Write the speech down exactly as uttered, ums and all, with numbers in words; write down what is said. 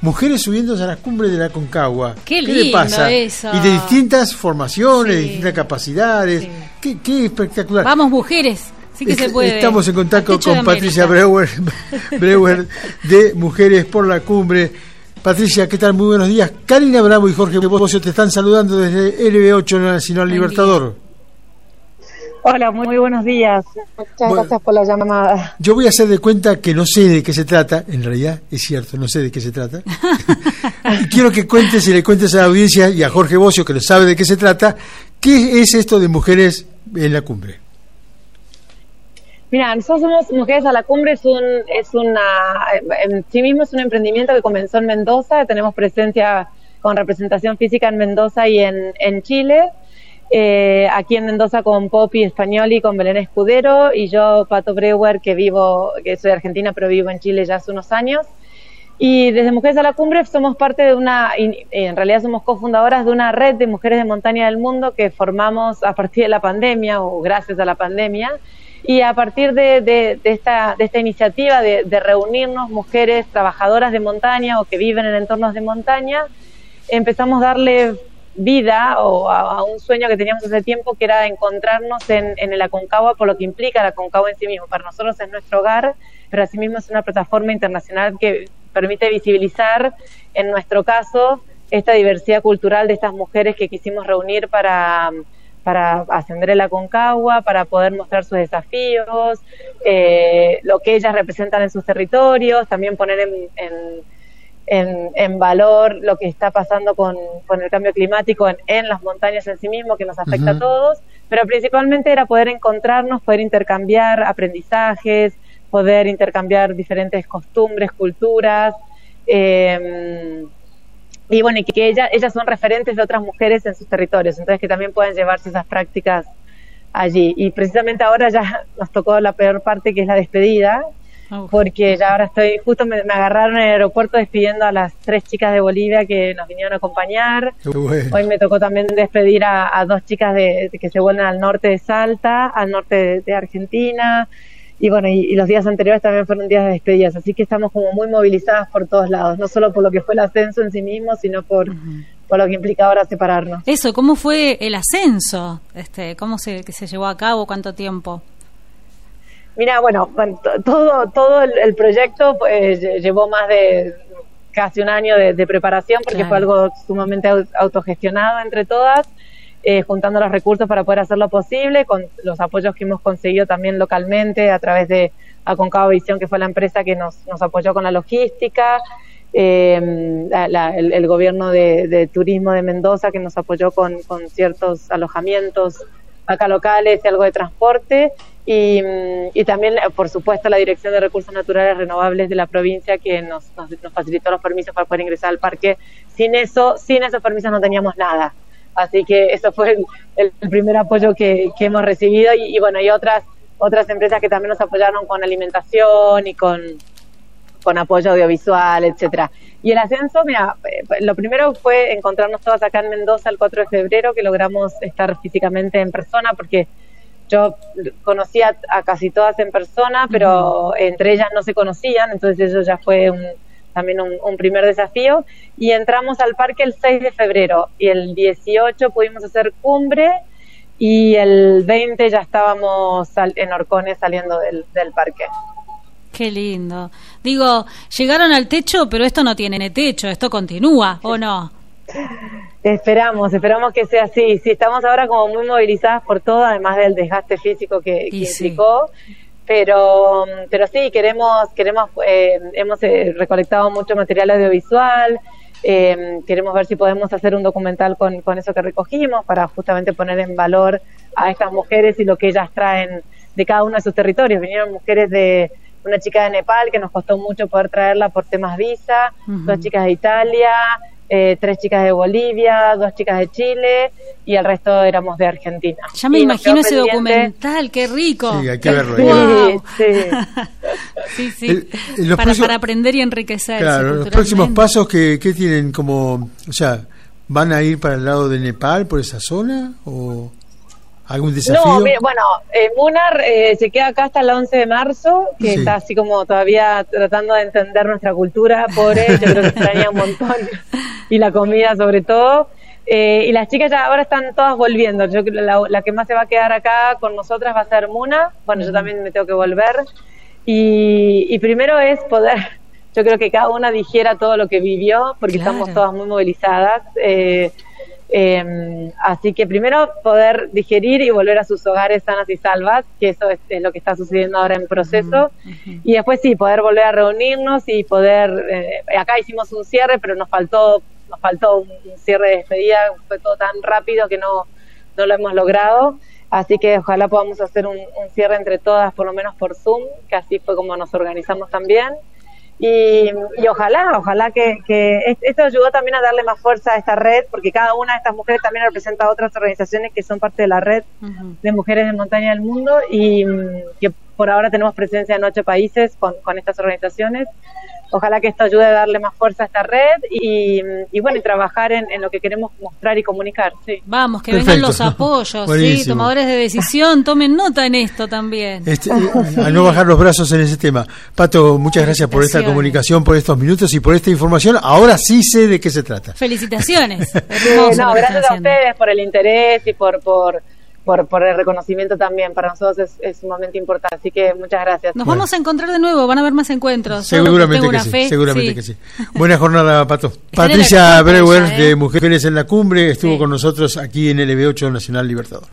mujeres subiéndose a las cumbres de la Aconcagua. Qué, ¿Qué lindo le pasa? Eso. Y de distintas formaciones, Sí. de distintas capacidades. Sí. Qué, qué espectacular. Vamos, mujeres. Sí que Est- se puede. Estamos en contacto Al techo de con Patricia América. Breuer, Breuer de Mujeres por la Cumbre. Patricia, ¿qué tal? Muy buenos días. Karina Bravo y Jorge Bocio te están saludando desde L B ocho Nacional Buen Libertador. Hola, muy, muy buenos días. Muchas Bueno, gracias por la llamada. Yo voy a hacer de cuenta que no sé de qué se trata. En realidad, es cierto, no sé de qué se trata. Y quiero que cuentes y le cuentes a la audiencia y a Jorge Bocio, que no sabe de qué se trata, ¿qué es esto de Mujeres en la Cumbre? Mira, nosotros somos Mujeres a la Cumbre, es un, es una, en sí mismo es un emprendimiento que comenzó en Mendoza, tenemos presencia con representación física en Mendoza y en, en Chile, eh, aquí en Mendoza con Poppy Españoli, con Belén Escudero, y yo, Pato Breuer, que vivo, que soy argentina pero vivo en Chile ya hace unos años. Y desde Mujeres a la Cumbre somos parte de una, en realidad somos cofundadoras de una red de mujeres de montaña del mundo que formamos a partir de la pandemia o gracias a la pandemia. Y a partir de, de, de, esta, de esta iniciativa de, de reunirnos mujeres trabajadoras de montaña o que viven en entornos de montaña, empezamos a darle vida o a, a un sueño que teníamos hace tiempo, que era encontrarnos en, en el Aconcagua, por lo que implica el Aconcagua en sí mismo. Para nosotros es nuestro hogar, pero asimismo es una plataforma internacional que permite visibilizar, en nuestro caso, esta diversidad cultural de estas mujeres que quisimos reunir para... para ascender el Aconcagua, para poder mostrar sus desafíos, eh, lo que ellas representan en sus territorios, también poner en, en, en, en valor lo que está pasando con, con el cambio climático en, en las montañas en sí mismo, que nos afecta uh-huh. a todos, pero principalmente era poder encontrarnos, poder intercambiar aprendizajes, poder intercambiar diferentes costumbres, culturas, eh, y bueno, y que ella, ellas son referentes de otras mujeres en sus territorios, entonces que también puedan llevarse esas prácticas allí. Y precisamente ahora ya nos tocó la peor parte, que es la despedida, oh. porque ya ahora estoy, justo me, me agarraron en el aeropuerto despidiendo a las tres chicas de Bolivia que nos vinieron a acompañar. Bueno. Hoy me tocó también despedir a, a dos chicas de, de que se vuelven al norte de Salta, al norte de, de Argentina. Y bueno, y, y los días anteriores también fueron días de despedidas, así que estamos como muy movilizadas por todos lados, no solo por lo que fue el ascenso en sí mismo, sino por, uh-huh. por lo que implica ahora separarnos. Eso, ¿cómo fue el ascenso? Este, ¿Cómo se, que se llevó a cabo? ¿Cuánto tiempo? Mira, bueno, bueno todo todo el, el proyecto pues, llevó más de casi un año de, de preparación, porque claro. fue algo sumamente autogestionado entre todas. Eh, juntando los recursos para poder hacerlo posible, con los apoyos que hemos conseguido también localmente a través de Aconcagua Visión, que fue la empresa que nos, nos apoyó con la logística, eh, la, la, el, el gobierno de, de turismo de Mendoza, que nos apoyó con, con ciertos alojamientos acá locales y algo de transporte, y, y también, por supuesto, la Dirección de Recursos Naturales Renovables de la provincia, que nos, nos, nos facilitó los permisos para poder ingresar al parque. Sin eso, sin esos permisos no teníamos nada. Así que eso fue el, el primer apoyo que, que hemos recibido y, y bueno, y otras otras empresas que también nos apoyaron con alimentación y con, con apoyo audiovisual, etcétera. Y el ascenso, mira, lo primero fue encontrarnos todas acá en Mendoza el cuatro de febrero, que logramos estar físicamente en persona, porque yo conocía a casi todas en persona, pero uh-huh. entre ellas no se conocían, entonces eso ya fue un también un, un primer desafío, y entramos al parque el seis de febrero, y el dieciocho pudimos hacer cumbre, y el veinte ya estábamos sal, en Orcones saliendo del, del parque. Qué lindo. Digo, llegaron al techo, pero esto no tiene techo, esto continúa, ¿o no? Esperamos, esperamos que sea así. Sí, estamos ahora como muy movilizadas por todo, además del desgaste físico que, que sí. implicó. Pero pero sí, queremos, queremos eh, hemos eh, recolectado mucho material audiovisual, eh, queremos ver si podemos hacer un documental con, con eso que recogimos, para justamente poner en valor a estas mujeres y lo que ellas traen de cada uno de sus territorios. Vinieron mujeres de una chica de Nepal, que nos costó mucho poder traerla por temas visa, uh-huh. dos chicas de Italia, eh, tres chicas de Bolivia, dos chicas de Chile, y el resto éramos de Argentina. Ya me y imagino ese pendiente. Documental, qué rico. Sí, hay que verlo. Wow. Sí, sí, sí. El, el, los para, próximos, para aprender y enriquecerse. Claro, los próximos pasos que, que tienen como, o sea, ¿van a ir para el lado de Nepal, por esa zona, o ¿Algún desafío? No, mire, bueno, eh, Munar eh, se queda acá hasta el once de marzo, que Sí. está así como todavía tratando de entender nuestra cultura, pobre, yo creo que extraña un montón, y la comida sobre todo. Eh, y las chicas ya ahora están todas volviendo. Yo creo que la, la que más se va a quedar acá con nosotras va a ser Muna. Bueno, yo también me tengo que volver. Y, y primero es poder, yo creo que cada una dijera todo lo que vivió, porque Claro. estamos todas muy movilizadas. Eh, eh, así que primero poder digerir y volver a sus hogares sanas y salvas, que eso es, es lo que está sucediendo ahora en proceso. Uh-huh. Y después sí, poder volver a reunirnos y poder, eh, acá hicimos un cierre, pero nos faltó nos faltó un, un cierre de despedida, fue todo tan rápido que no, no lo hemos logrado, así que ojalá podamos hacer un, un cierre entre todas, por lo menos por Zoom, que así fue como nos organizamos también, y, y ojalá, ojalá que, que esto ayudó también a darle más fuerza a esta red, porque cada una de estas mujeres también representa a otras organizaciones que son parte de la red Uh-huh. de mujeres de montaña del mundo, y que por ahora tenemos presencia en ocho países con, con estas organizaciones. Ojalá que esto ayude a darle más fuerza a esta red y, y bueno, y trabajar en, en lo que queremos mostrar y comunicar. Sí. Vamos, que Perfecto. vengan los apoyos, Buenísimo. sí, tomadores de decisión, tomen nota en esto también. Este, eh, a no bajar los brazos en ese tema. Pato, muchas gracias por esta Felicitaciones. comunicación, por estos minutos y por esta información. Ahora sí sé de qué se trata. Felicitaciones. Eh, Hermoso no, lo que están gracias a haciendo. ustedes por el interés y por por, por, por el reconocimiento también. Para nosotros es, es sumamente importante, así que muchas gracias. Nos Bueno. vamos a encontrar de nuevo, van a haber más encuentros. Yo Seguramente tengo que una sí, fe, seguramente sí. que sí. Buena jornada, Pato. Está en el Patricia aeropuerto Breuer, ella, ¿eh? de Mujeres en la Cumbre, estuvo Sí. con nosotros aquí en L B ocho Nacional Libertador.